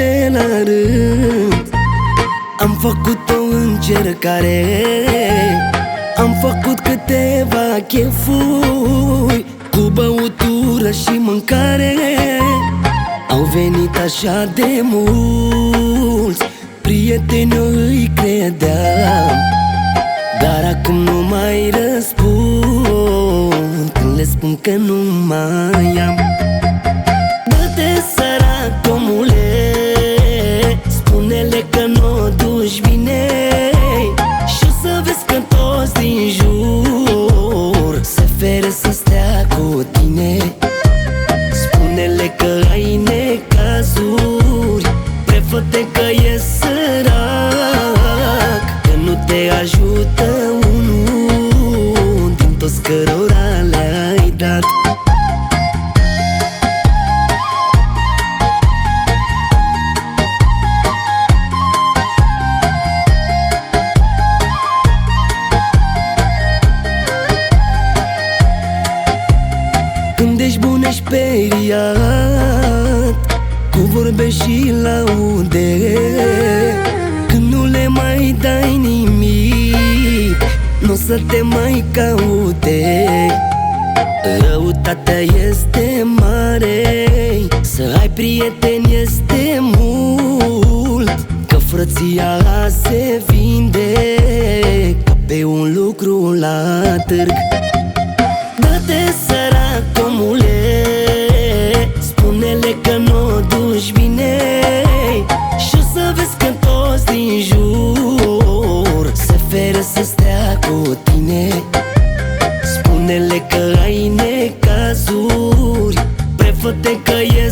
zile la rând. Am făcut o încercare, am făcut câteva chefuri, cu băutură și mâncare. Au venit așa de mulți prieteni, eu îi credeam, dar acum nu mai răspund când le spun că nu mai am. Dă-te sărac, omule, spune-le că n-o duci bine, și o să vezi că toți din jur se feră să stea cu tine. Spune-le că ai necazuri, prefă-te că e sărac, că nu te ajută unul din toți cărora le-ai dat. Când ești bun, ești speriat, cu vorbe și laude. Când nu le mai dai nimic, n-o să te mai caute. Răutatea este mare, să ai prieteni este mult, că frăția se vinde ca pe un lucru la târg. Dă-te sărac, omule, spune-le că n-o duci bine, și o să vezi că toți din jur se feră să stea cu tine. Spune-le că ai necazuri, prefă-te că e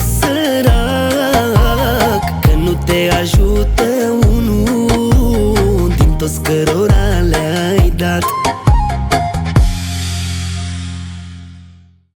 sărac, că nu te ajută unul din toți cărora le-ai dat.